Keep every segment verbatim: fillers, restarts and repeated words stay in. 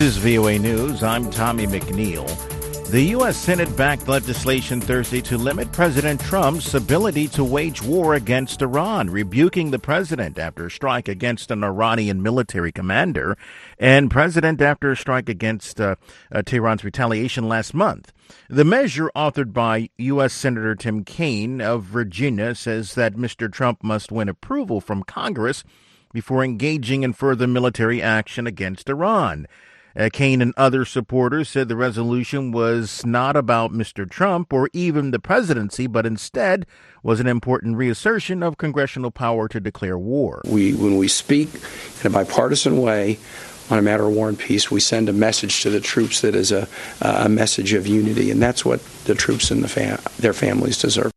This is V O A News. I'm Tommy McNeil. The U S. Senate backed legislation Thursday to limit President Trump's ability to wage war against Iran, rebuking the president after a strike against an Iranian military commander and president after a strike against uh, uh, Tehran's retaliation last month. The measure, authored by U S. Senator Tim Kaine of Virginia, says that Mister Trump must win approval from Congress before engaging in further military action against Iran. Uh, Kaine and other supporters said the resolution was not about Mister Trump or even the presidency, but instead was an important reassertion of congressional power to declare war. We, when we speak in a bipartisan way on a matter of war and peace, we send a message to the troops that is a, a message of unity, and that's what the troops and the fam- their families deserve.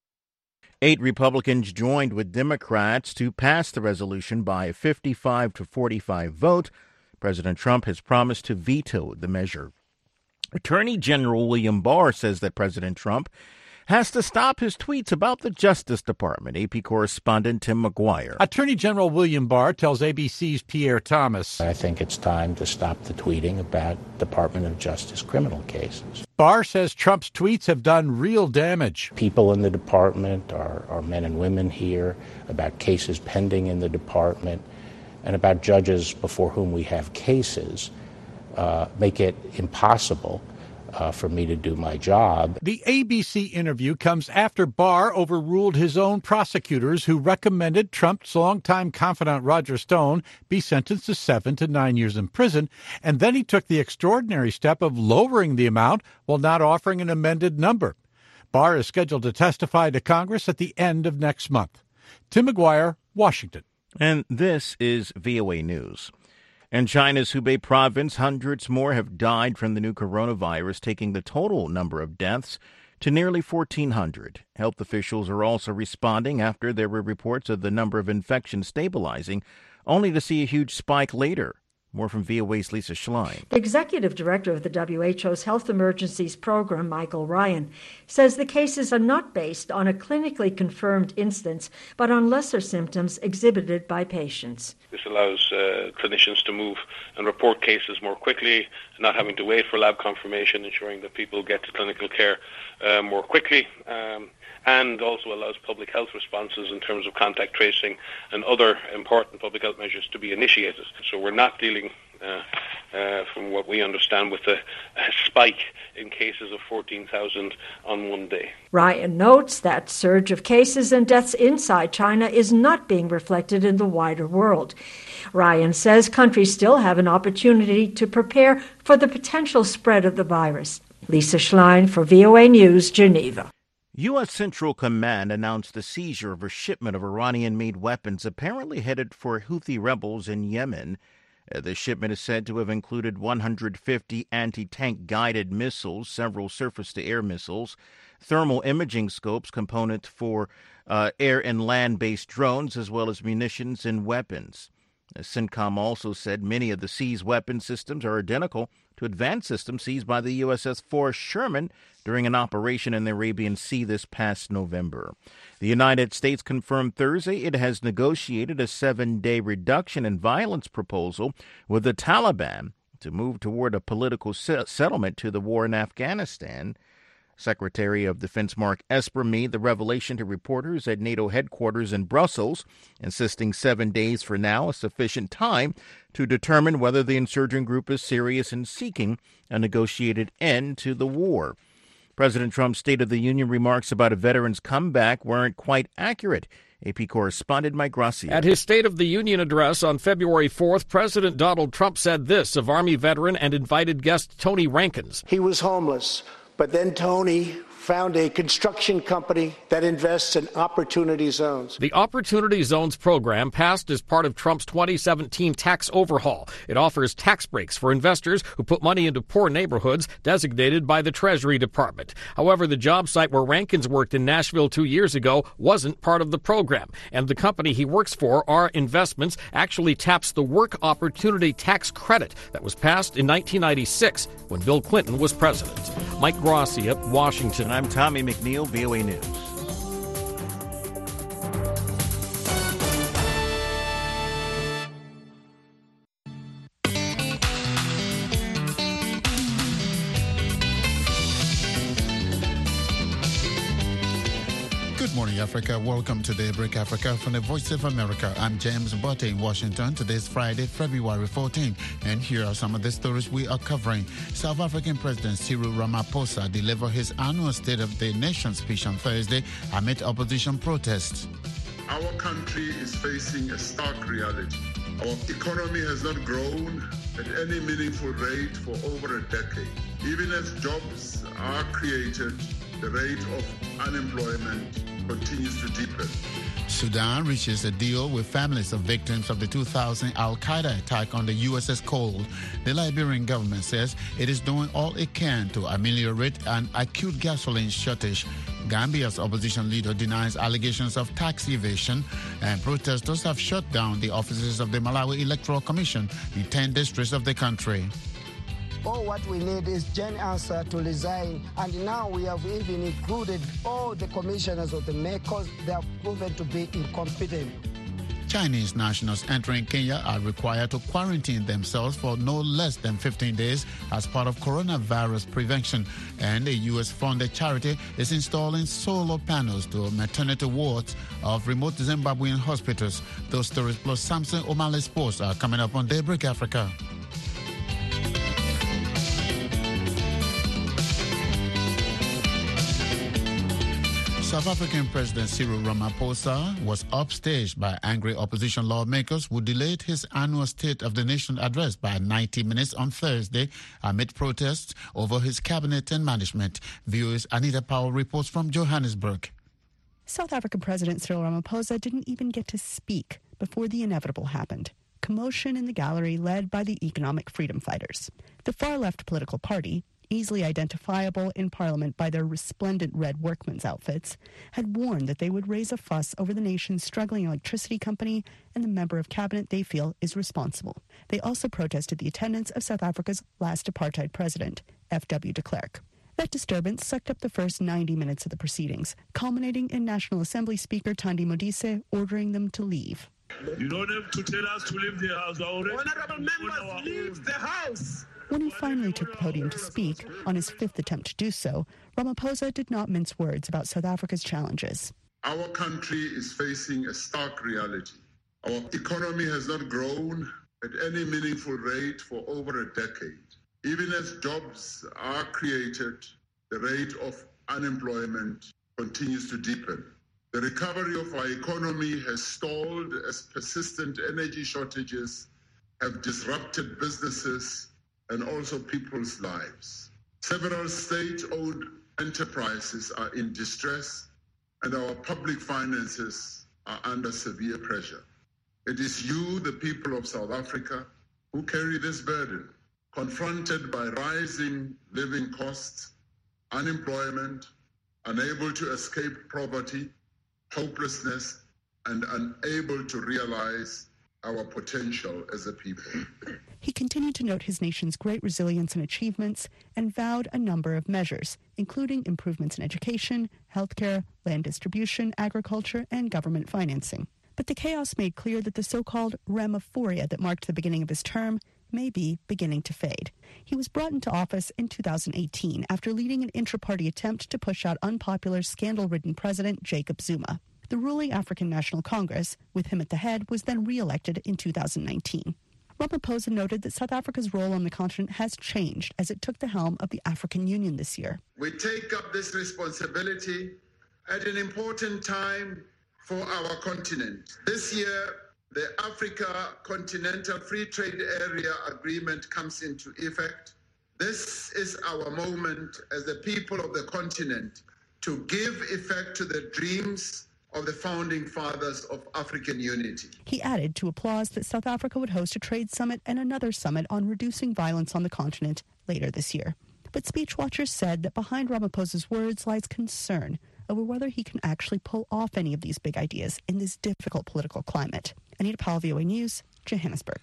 Eight Republicans joined with Democrats to pass the resolution by a fifty-five to forty-five vote. President Trump has promised to veto the measure. Attorney General William Barr says that President Trump has to stop his tweets about the Justice Department. A P correspondent Tim McGuire. Attorney General William Barr tells A B C's Pierre Thomas, I think it's time to stop the tweeting about Department of Justice criminal cases. Barr says Trump's tweets have done real damage. People in the department, our, our men and women here, about cases pending in the department, and about judges before whom we have cases, uh, make it impossible uh, for me to do my job. The A B C interview comes after Barr overruled his own prosecutors who recommended Trump's longtime confidant Roger Stone be sentenced to seven to nine years in prison, and then he took the extraordinary step of lowering the amount while not offering an amended number. Barr is scheduled to testify to Congress at the end of next month. Tim McGuire, Washington. And this is V O A News. In China's Hubei province, hundreds more have died from the new coronavirus, taking the total number of deaths to nearly fourteen hundred. Health officials are also responding after there were reports of the number of infections stabilizing, only to see a huge spike later. More from V O A's Lisa Schlein. The executive director of the W H O's Health Emergencies Program, Michael Ryan, says the cases are not based on a clinically confirmed instance, but on lesser symptoms exhibited by patients. This allows uh, clinicians to move and report cases more quickly, not having to wait for lab confirmation, ensuring that people get to clinical care uh, more quickly. Um, and also allows public health responses in terms of contact tracing and other important public health measures to be initiated. So we're not dealing, uh, uh, from what we understand, with a, a spike in cases of fourteen thousand on one day. Ryan notes that surge of cases and deaths inside China is not being reflected in the wider world. Ryan says countries still have an opportunity to prepare for the potential spread of the virus. Lisa Schlein for V O A News, Geneva. U S. Central Command announced the seizure of a shipment of Iranian-made weapons apparently headed for Houthi rebels in Yemen. Uh, the shipment is said to have included one hundred fifty anti-tank guided missiles, several surface-to-air missiles, thermal imaging scopes, component for uh, air and land-based drones, as well as munitions and weapons. Uh, CENTCOM also said many of the seized weapon systems are identical to advanced systems seized by the U S S Forrest Sherman during an operation in the Arabian Sea this past November. The United States confirmed Thursday it has negotiated a seven-day reduction in violence proposal with the Taliban to move toward a political se- settlement to the war in Afghanistan. Secretary of Defense Mark Esper made the revelation to reporters at NATO headquarters in Brussels, insisting seven days for now is sufficient time to determine whether the insurgent group is serious in seeking a negotiated end to the war. President Trump's State of the Union remarks about a veteran's comeback weren't quite accurate. A P correspondent Mike Grassi. At his State of the Union address on February fourth, President Donald Trump said this of Army veteran and invited guest Tony Rankins. He was homeless. But then Tony found a construction company that invests in Opportunity Zones. The Opportunity Zones program passed as part of Trump's twenty seventeen tax overhaul. It offers tax breaks for investors who put money into poor neighborhoods designated by the Treasury Department. However, the job site where Rankins worked in Nashville two years ago wasn't part of the program, and the company he works for, R Investments, actually taps the Work Opportunity Tax Credit that was passed in nineteen ninety-six when Bill Clinton was president. Mike Grassi at Washington. I'm Tommy McNeil, V O A News. morning, Africa. Welcome to Daybreak Africa from the Voice of America. I'm James Botte in Washington. Today's Friday, February fourteenth, and here are some of the stories we are covering. South African President Cyril Ramaphosa delivered his annual State of the Nation speech on Thursday amid opposition protests. Our country is facing a stark reality. Our economy has not grown at any meaningful rate for over a decade. Even as jobs are created, the rate of unemployment continues to deepen. Sudan reaches a deal with families of victims of the two thousand Al-Qaeda attack on the U S S Cole. The Liberian government says it is doing all it can to ameliorate an acute gasoline shortage. Gambia's opposition leader denies allegations of tax evasion, and protesters have shut down the offices of the Malawi Electoral Commission in ten districts of the country. All what we need is Jen Ansah to resign, and now we have even included all the commissioners of the M E C because they have proven to be incompetent. Chinese nationals entering Kenya are required to quarantine themselves for no less than fifteen days as part of coronavirus prevention. And a U S-funded charity is installing solar panels to maternity wards of remote Zimbabwean hospitals. Those stories plus Samson O'Malley Sports are coming up on Daybreak Africa. South African President Cyril Ramaphosa was upstaged by angry opposition lawmakers who delayed his annual State of the Nation address by ninety minutes on Thursday amid protests over his cabinet and management. V O A's Anita Powell reports from Johannesburg. South African President Cyril Ramaphosa didn't even get to speak before the inevitable happened. Commotion in the gallery led by the economic freedom fighters. The far-left political party, easily identifiable in Parliament by their resplendent red workmen's outfits, had warned that they would raise a fuss over the nation's struggling electricity company and the member of cabinet they feel is responsible. They also protested the attendance of South Africa's last apartheid president, F W de Klerk. That disturbance sucked up the first ninety minutes of the proceedings, culminating in National Assembly Speaker Thandi Modise ordering them to leave. You don't have to tell us to leave the house already. Honorable members, leave the house. When he finally took the podium to speak, on his fifth attempt to do so, Ramaphosa did not mince words about South Africa's challenges. Our country is facing a stark reality. Our economy has not grown at any meaningful rate for over a decade. Even as jobs are created, the rate of unemployment continues to deepen. The recovery of our economy has stalled as persistent energy shortages have disrupted businesses and also people's lives. Several state-owned enterprises are in distress, and our public finances are under severe pressure. It is you, the people of South Africa, who carry this burden, confronted by rising living costs, unemployment, unable to escape poverty, hopelessness, and unable to realize our potential as a people. He continued to note his nation's great resilience and achievements and vowed a number of measures, including improvements in education, healthcare, land distribution, agriculture, and government financing. But the chaos made clear that the so-called Ramaphoria that marked the beginning of his term may be beginning to fade. He was brought into office in two thousand eighteen after leading an intra-party attempt to push out unpopular, scandal-ridden President Jacob Zuma. The ruling African National Congress, with him at the head, was then re-elected in two thousand nineteen. Ramaphosa noted that South Africa's role on the continent has changed as it took the helm of the African Union this year. We take up this responsibility at an important time for our continent. This year, the Africa Continental Free Trade Area Agreement comes into effect. This is our moment as the people of the continent to give effect to the dreams of the founding fathers of African unity. He added to applause that South Africa would host a trade summit and another summit on reducing violence on the continent later this year. But speech watchers said that behind Ramaphosa's words lies concern over whether he can actually pull off any of these big ideas in this difficult political climate. Anita Powell, V O A News, Johannesburg.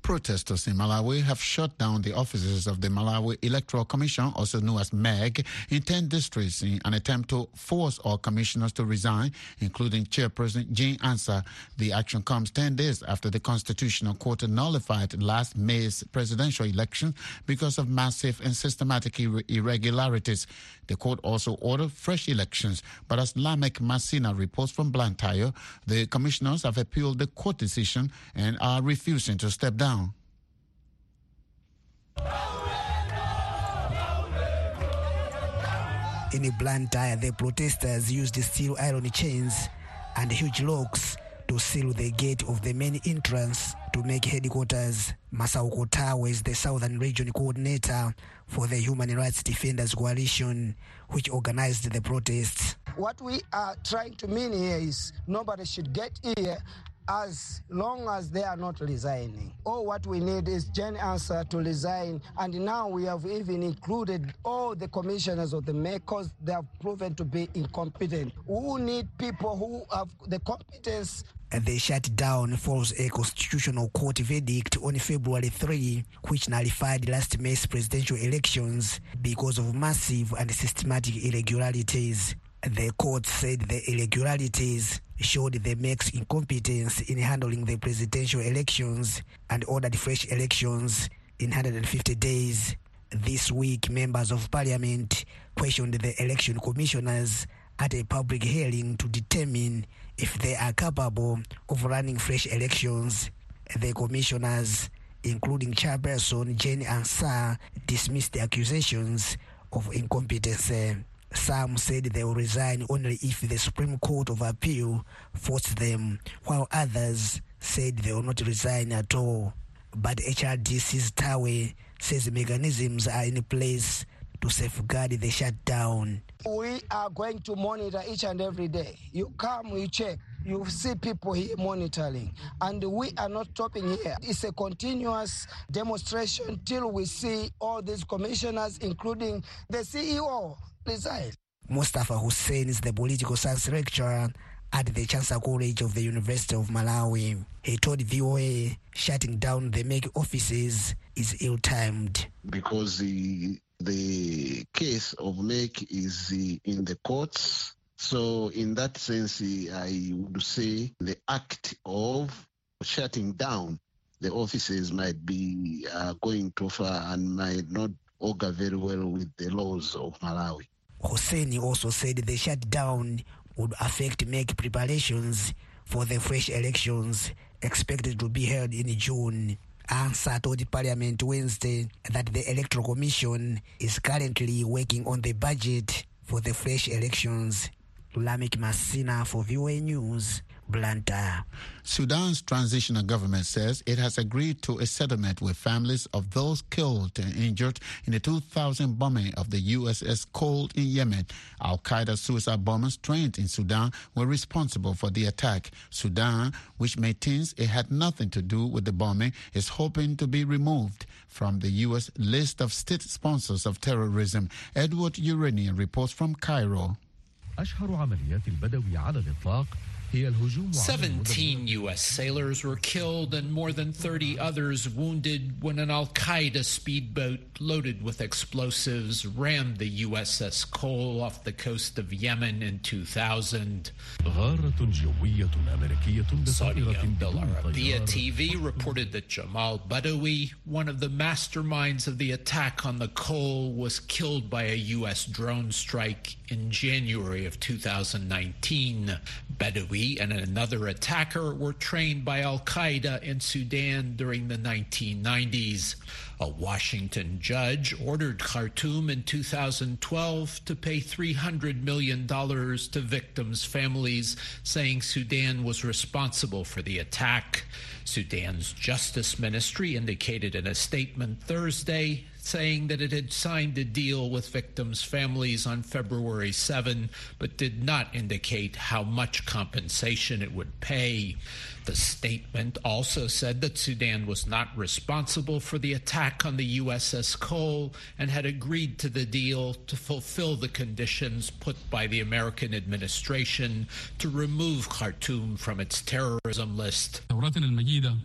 Protesters in Malawi have shut down the offices of the Malawi Electoral Commission, also known as M E G, in ten districts in an attempt to force all commissioners to resign, including Chairperson Jean Ansah. The action comes ten days after the Constitutional Court nullified last May's presidential election because of massive and systematic ir- irregularities. The court also ordered fresh elections, but as Lamek Masina reports from Blantyre, the commissioners have appealed the court decision and are refusing to step down. In Blantyre, the protesters used steel iron chains and huge locks to seal the gate of the main entrance to make headquarters. Masauko Tawe is the Southern Region Coordinator for the Human Rights Defenders Coalition, which organized the protests. What we are trying to mean here is nobody should get here as long as they are not resigning. All what we need is Jane Ansah to resign, and now we have even included all the commissioners of the M E C because they have proven to be incompetent. We need people who have the competence. The shutdown follows a constitutional court verdict on February third, which nullified last May's presidential elections because of massive and systematic irregularities. The court said the irregularities showed the M E C's incompetence in handling the presidential elections and ordered fresh elections in one hundred fifty days. This week, members of parliament questioned the election commissioners at a public hearing to determine if they are capable of running fresh elections. The commissioners, including Chairperson Jane Ansah, dismissed the accusations of incompetence. Some said they will resign only if the Supreme Court of Appeal forced them, while others said they will not resign at all. But H R D C's Tawe says mechanisms are in place to safeguard the shutdown. We are going to monitor each and every day. You come, you check. You see people here monitoring, and we are not stopping here. It's a continuous demonstration till we see all these commissioners, including the C E O, resign. Mustafa Hussein is the political science lecturer at the Chancellor College of the University of Malawi. He told V O A shutting down the M E C offices is ill-timed. Because the, the case of M E C is in the courts. So in that sense, I would say the act of shutting down the offices might be uh, going too far and might not augur very well with the laws of Malawi. Hosseini also said the shutdown would affect M E C preparations for the fresh elections expected to be held in June. Ansah told Parliament Wednesday that the Electoral Commission is currently working on the budget for the fresh elections. Lamek Masina for V O A News, Blantyre. Sudan's transitional government says it has agreed to a settlement with families of those killed and injured in the two thousand bombing of the U S S Cold in Yemen. Al-Qaeda suicide bombers trained in Sudan were responsible for the attack. Sudan, which maintains it had nothing to do with the bombing, is hoping to be removed from the U S list of state sponsors of terrorism. Edward Uranian reports from Cairo. أشهر عمليات البدوي على الإطلاق هي الهجوم. seventeen U S sailors were killed and more than thirty others wounded when an Al-Qaeda speedboat loaded with explosives rammed the U S S Cole off the coast of Yemen in two thousand. Saudi Al Arabiya T V reported that Jamal Badawi, one of the masterminds of the attack on the Cole, was killed by a U S drone strike in January of two thousand nineteen. Badawi and another attacker were trained by Al-Qaeda in Sudan during the nineteen nineties. A Washington judge ordered Khartoum in two thousand twelve to pay three hundred million dollars to victims' families, saying Sudan was responsible for the attack. Sudan's Justice Ministry indicated in a statement Thursday saying that it had signed a deal with victims' families on February seventh, but did not indicate how much compensation it would pay. The statement also said that Sudan was not responsible for the attack on the U S S Cole and had agreed to the deal to fulfill the conditions put by the American administration to remove Khartoum from its terrorism list.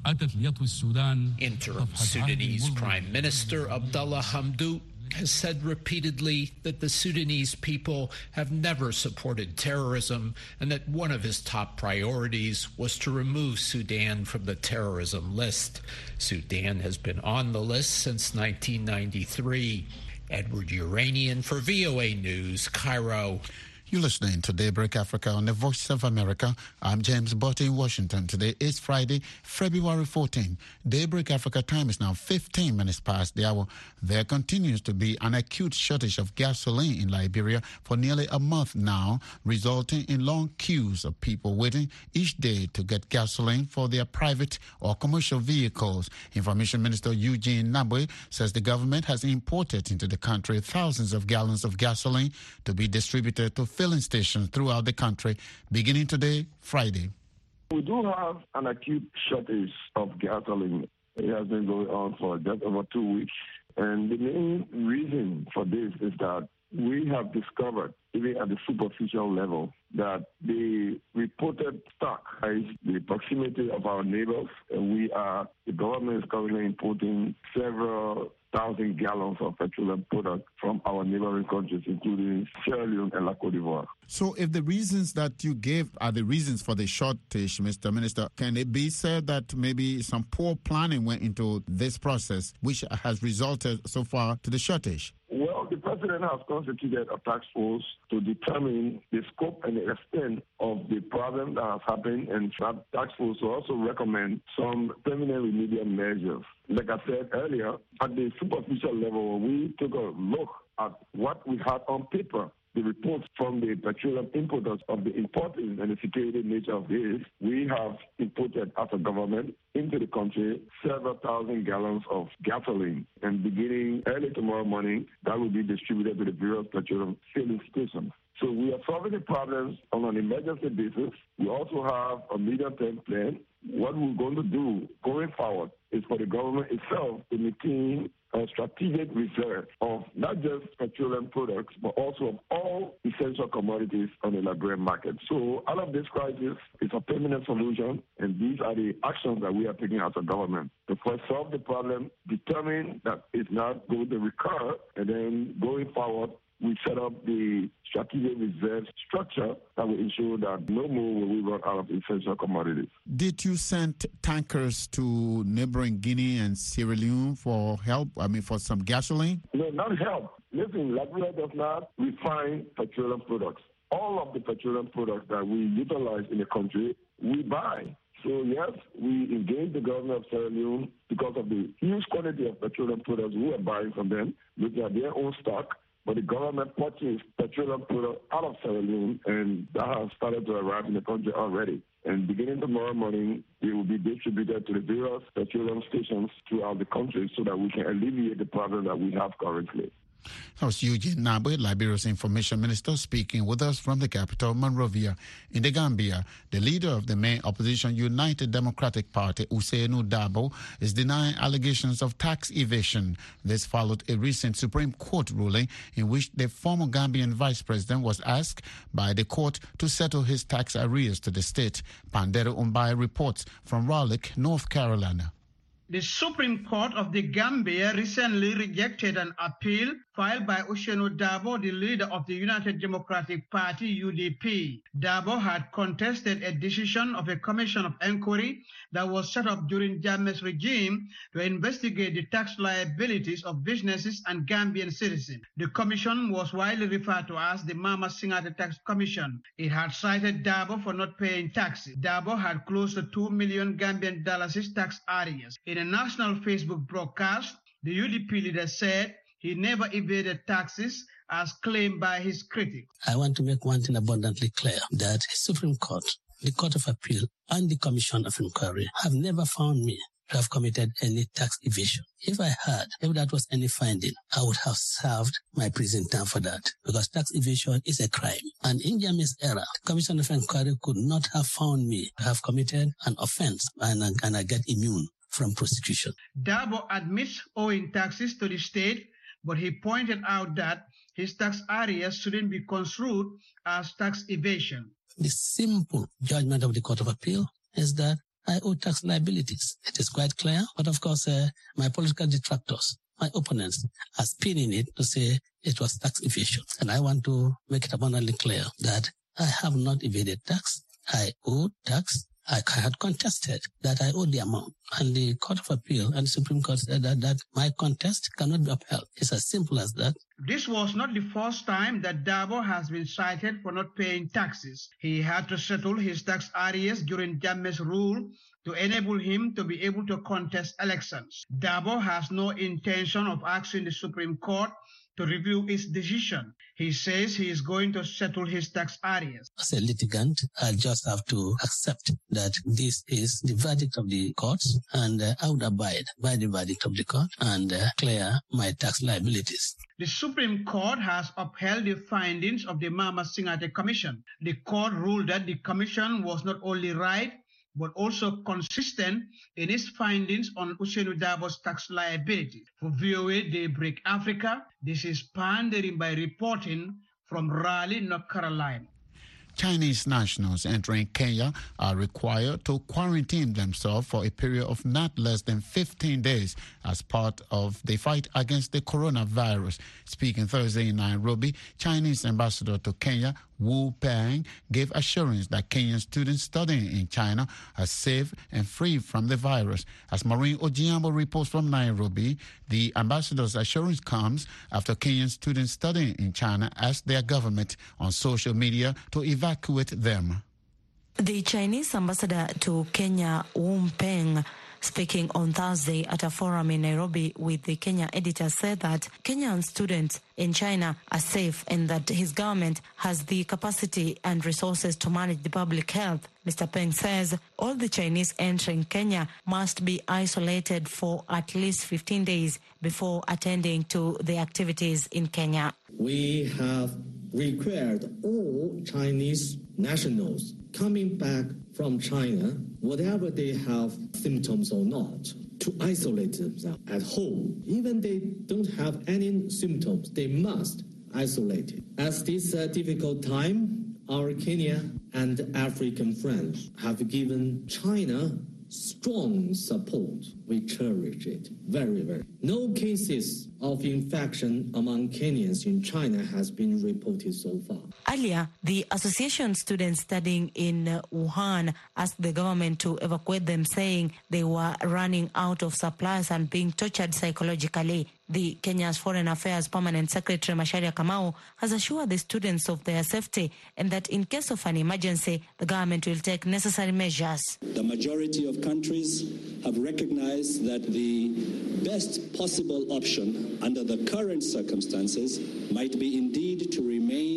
Interim Sudanese Prime Minister Abdullah Hamdok has said repeatedly that the Sudanese people have never supported terrorism and that one of his top priorities was to remove Sudan from the terrorism list. Sudan has been on the list since nineteen ninety-three. Edward Uranian for V O A News, Cairo. You're listening to Daybreak Africa on the Voice of America. I'm James Butt in Washington. Today is Friday, February fourteenth. Daybreak Africa time is now fifteen minutes past the hour. There continues to be an acute shortage of gasoline in Liberia for nearly a month now, resulting in long queues of people waiting each day to get gasoline for their private or commercial vehicles. Information Minister Eugene Nabwe says the government has imported into the country thousands of gallons of gasoline to be distributed to filling stations throughout the country, beginning today, Friday. We do have an acute shortage of gasoline. It has been going on for just over two weeks. And the main reason for this is that we have discovered, even at the superficial level, that the reported stock is the proximity of our neighbors. And we are, the government is currently importing several thousand gallons of petroleum products from our neighboring countries, including Sierra Leone and La Côte d'Ivoire. So if the reasons that you gave are the reasons for the shortage, Mister Minister, can it be said that maybe some poor planning went into this process, which has resulted so far to the shortage? Well, the President has constituted a task force to determine the scope and the extent of the problem that has happened, and that task force will also recommend some permanent remedial measures. Like I said earlier, at the superficial level, we took a look at what we had on paper. The reports from the petroleum importers of the importing and the security nature of this, we have imported as a government into the country several thousand gallons of gasoline. And beginning early tomorrow morning, that will be distributed to the various petroleum filling stations. So we are solving the problems on an emergency basis. We also have a medium-term plan. What we're going to do going forward is for the government itself to maintain a strategic reserve of not just petroleum products, but also of all essential commodities on the Liberian market. So all of this crisis is a permanent solution, and these are the actions that we are taking as a government to first solve the problem, determine that it's not going to recur, and then going forward, we set up the strategic reserve structure that will ensure that no more will we run out of essential commodities. Did you send tankers to neighboring Guinea and Sierra Leone for help, I mean, for some gasoline? No, not help. Listen, Liberia does not refine petroleum products. All of the petroleum products that we utilize in the country, we buy. So, yes, we engage the government of Sierra Leone because of the huge quantity of petroleum products we are buying from them, looking at their own stock. But the government purchased petroleum products out of Sierra Leone, and that has started to arrive in the country already. And beginning tomorrow morning, it will be distributed to the various petroleum stations throughout the country so that we can alleviate the problem that we have currently. That was Eugene Nabwe, Liberia's information minister, speaking with us from the capital, Monrovia. In the Gambia, the leader of the main opposition United Democratic Party, Ousainou Darboe, is denying allegations of tax evasion. This followed a recent Supreme Court ruling in which the former Gambian vice president was asked by the court to settle his tax arrears to the state. Pandero Umbai reports from Raleigh, North Carolina. The Supreme Court of the Gambia recently rejected an appeal filed by Ousainou Darboe, the leader of the United Democratic Party, U D P. Darboe had contested a decision of a commission of inquiry that was set up during Jammeh's regime to investigate the tax liabilities of businesses and Gambian citizens. The commission was widely referred to as the Mama Singate Tax Commission. It had cited Darboe for not paying taxes. Darboe had close to two million Gambian dollars tax arrears. In a national Facebook broadcast, the U D P leader said he never evaded taxes as claimed by his critics. I want to make one thing abundantly clear, that the Supreme Court, the Court of Appeal, and the Commission of Inquiry have never found me to have committed any tax evasion. If I had, if that was any finding, I would have served my prison term for that, because tax evasion is a crime. And in Jammeh's era, the Commission of Inquiry could not have found me to have committed an offense, and, and I get immune from prosecution. Darboe admits owing taxes to the state, but he pointed out that his tax arrears shouldn't be construed as tax evasion. The simple judgment of the Court of Appeal is that I owe tax liabilities. It is quite clear. But of course, uh, my political detractors, my opponents, are spinning it to say it was tax evasion. And I want to make it abundantly clear that I have not evaded tax. I owe tax. I had contested that I owe the amount. And the Court of Appeal and the Supreme Court said that, that my contest cannot be upheld. It's as simple as that. This was not the first time that Dabo has been cited for not paying taxes. He had to settle his tax arrears during Jammeh's rule to enable him to be able to contest elections. Dabo has no intention of asking the Supreme Court to review its decision. He says he is going to settle his tax arrears. As a litigant, I just have to accept that this is the verdict of the courts, and uh, I would abide by the verdict of the court and uh, clear my tax liabilities. The Supreme Court has upheld the findings of the Mama Singate Commission. The court ruled that the commission was not only right, but also consistent in its findings on Ousainou Darboe's tax liability. For V O A Daybreak Africa, this is Pandering by reporting from Raleigh, North Carolina. Chinese nationals entering Kenya are required to quarantine themselves for a period of not less than fifteen days as part of the fight against the coronavirus. Speaking Thursday in Nairobi, Chinese ambassador to Kenya, Wu Peng, gave assurance that Kenyan students studying in China are safe and free from the virus. As Maureen Ojiambo reports from Nairobi, the ambassador's assurance comes after Kenyan students studying in China asked their government on social media to evacuate them. The Chinese ambassador to Kenya, Wu Peng, speaking on Thursday at a forum in Nairobi with the Kenya editor, said that Kenyan students in China are safe and that his government has the capacity and resources to manage the public health. Mister Peng says all the Chinese entering Kenya must be isolated for at least fifteen days before attending to the activities in Kenya. We have required all Chinese nationals coming back from China, whatever they have symptoms or not, to isolate themselves at home. Even they don't have any symptoms, they must isolate it. At this uh, difficult time, our Kenya and African friends have given China strong support. We cherish it very, very. No cases of infection among Kenyans in China has been reported so far. Earlier, the association students studying in uh, Wuhan asked the government to evacuate them, saying they were running out of supplies and being tortured psychologically. The Kenya's Foreign Affairs Permanent Secretary Macharia Kamau has assured the students of their safety and that in case of an emergency, the government will take necessary measures. The majority of countries have recognized that the best possible option under the current circumstances might be indeed to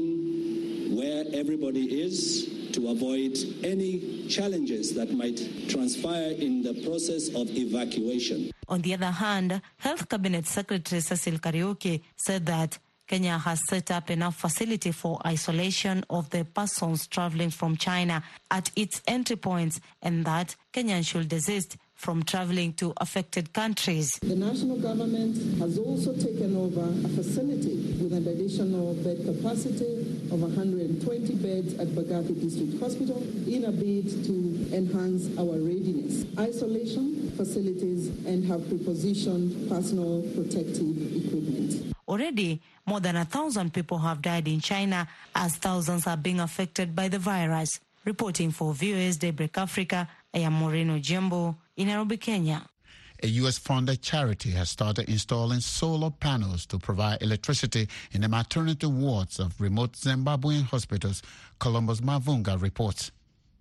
remain where everybody is, to avoid any challenges that might transpire in the process of evacuation. On the other hand, Health Cabinet Secretary Cecil Kariuki said that Kenya has set up enough facility for isolation of the persons traveling from China at its entry points and that Kenyans should desist from traveling to affected countries. The national government has also taken over a facility with an additional bed capacity of one hundred twenty beds at Bagathi District Hospital in a bid to enhance our readiness. Isolation facilities and have prepositioned personal protective equipment. Already, more than a thousand people have died in China as thousands are being affected by the virus. Reporting for V O A's Daybreak Africa, I am Maureen Ojiambo in Nairobi, Kenya. A U S-funded charity has started installing solar panels to provide electricity in the maternity wards of remote Zimbabwean hospitals. Columbus Mavunga reports.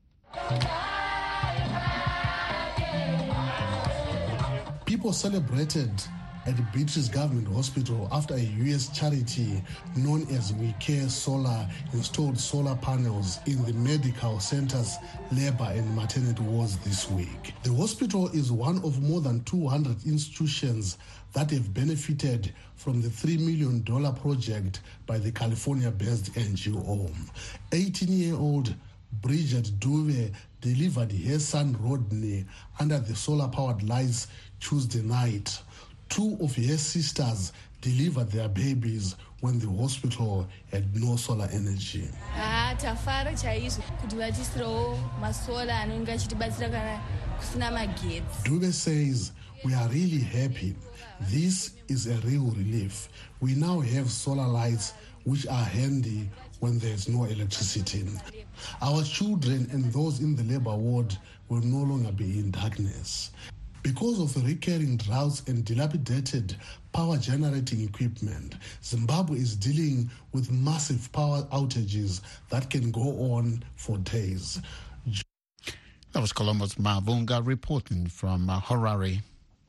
People celebrated at the British Government Hospital after a U S charity known as We Care Solar installed solar panels in the medical centers, labor and maternity wards this week. The hospital is one of more than two hundred institutions that have benefited from the three million dollars project by the California-based N G O. eighteen-year-old Bridget Duve delivered her son Rodney under the solar-powered lights Tuesday night. Two of her sisters delivered their babies when the hospital had no solar energy. Ah, tafara chaizvo kuti vatisirawo masola anenge achitibatsira kana Dube says, "We are really happy. This is a real relief. We now have solar lights which are handy when there's no electricity. Our children and those in the labor ward will no longer be in darkness." Because of recurring droughts and dilapidated power generating equipment, Zimbabwe is dealing with massive power outages that can go on for days. That was Columbus Mavunga reporting from uh, Harare.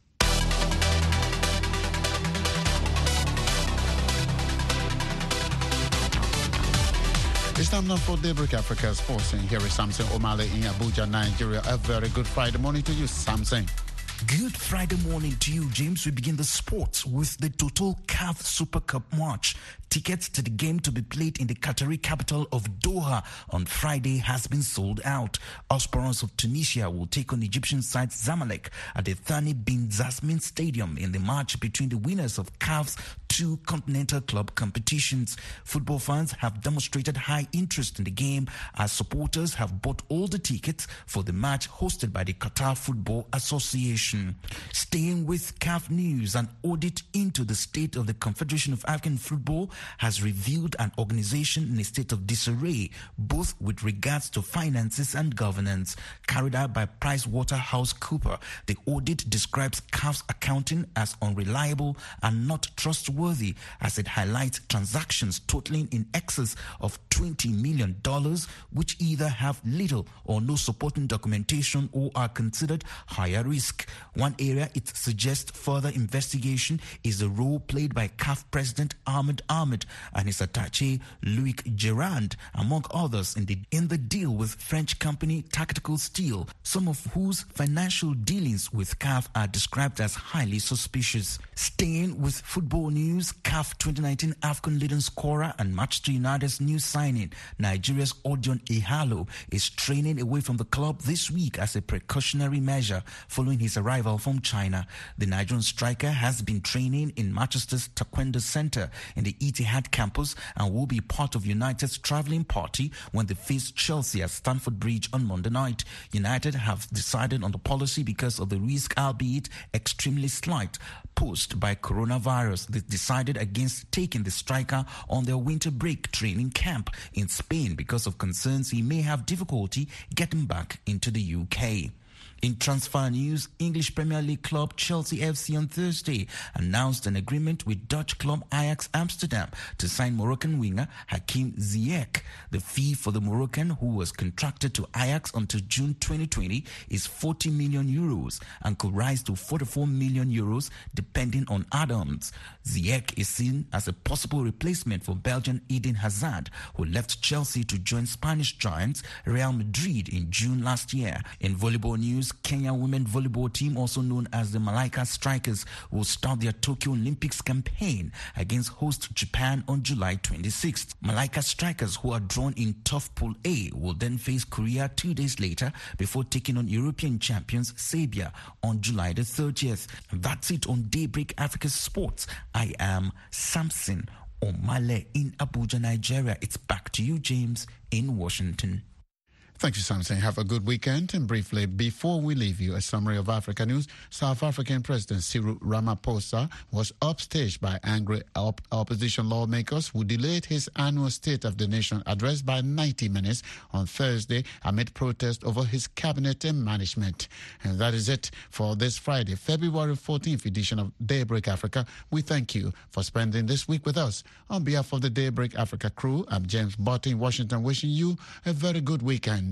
It's time now for Daybreak Africa Sports, and here is Samson Omale in Abuja, Nigeria. A very good Friday morning to you, Samson. Good Friday morning to you, James. We begin the sports with the Total C A F Super Cup match. Tickets to the game to be played in the Qatari capital of Doha on Friday has been sold out. Esperance of Tunisia will take on Egyptian side Zamalek at the Thani bin Zasmin Stadium in the match between the winners of C A F's two continental club competitions. Football fans have demonstrated high interest in the game as supporters have bought all the tickets for the match hosted by the Qatar Football Association. Staying with C A F news, an audit into the state of the Confederation of African Football has revealed an organization in a state of disarray, both with regards to finances and governance. Carried out by PricewaterhouseCoopers, the audit describes C A F's accounting as unreliable and not trustworthy, as it highlights transactions totaling in excess of twenty million dollars, which either have little or no supporting documentation or are considered higher risk. One area it suggests further investigation is the role played by C A F President Ahmed Ahmed and his attaché Loic Gerand, among others, in the in the deal with French company Tactical Steel, some of whose financial dealings with C A F are described as highly suspicious. Staying with football news, C A F twenty nineteen AFCON leading scorer and Manchester United's new signing, Nigeria's Odion Ighalo, is training away from the club this week as a precautionary measure following his arrival from China. The Nigerian striker has been training in Manchester's Taekwondo Center in the Etihad campus and will be part of United's travelling party when they face Chelsea at Stamford Bridge on Monday night. United have decided on the policy because of the risk, albeit extremely slight, posed by coronavirus. They decided against taking the striker on their winter break training camp in Spain because of concerns he may have difficulty getting back into the U K. In transfer news, English Premier League club Chelsea F C on Thursday announced an agreement with Dutch club Ajax Amsterdam to sign Moroccan winger Hakim Ziyech. The fee for the Moroccan, who was contracted to Ajax until June twenty twenty, is forty million euros and could rise to forty-four million euros depending on add-ons. Ziyech is seen as a possible replacement for Belgian Eden Hazard, who left Chelsea to join Spanish giants Real Madrid in June last year. In volleyball news, Kenya women volleyball team, also known as the Malaika Strikers, will start their Tokyo Olympics campaign against host Japan on July twenty-sixth. Malaika Strikers, who are drawn in tough Pool A, will then face Korea two days later before taking on European champions Serbia on July the thirtieth. And that's it on Daybreak Africa Sports. I am Samson Omale in Abuja, Nigeria. It's back to you, James, in Washington. Thank you, Samson. Have a good weekend. And briefly, before we leave you, a summary of Africa news. South African President Cyril Ramaphosa was upstaged by angry op- opposition lawmakers who delayed his annual State of the Nation address by ninety minutes on Thursday amid protest over his cabinet and management. And that is it for this Friday, February fourteenth edition of Daybreak Africa. We thank you for spending this week with us. On behalf of the Daybreak Africa crew, I'm James Butt in Washington, wishing you a very good weekend.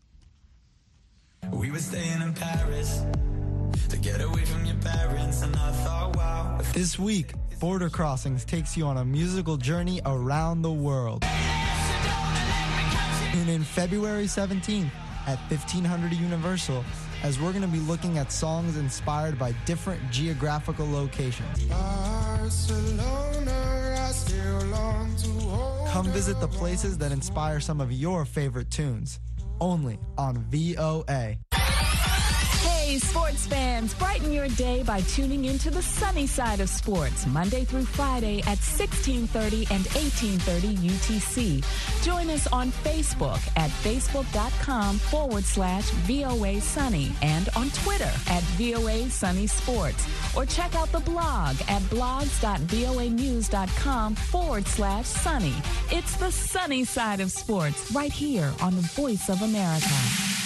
We were staying in Paris to get away from your parents, and I thought, wow. This week, Border Crossings takes you on a musical journey around the world. Tune in February seventeenth at fifteen hundred Universal, as we're going to be looking at songs inspired by different geographical locations. Barcelona, I still long to hold. Come visit the places that inspire some of your favorite tunes. Only on V O A. Hey, Hey, sports fans, brighten your day by tuning into the sunny side of sports, Monday through Friday at sixteen thirty and eighteen thirty U T C. Join us on Facebook at facebook.com forward slash VOA Sunny and on Twitter at VOA Sunny Sports. Or check out the blog at blogs.voanews.com forward slash sunny. It's the sunny side of sports right here on the Voice of America.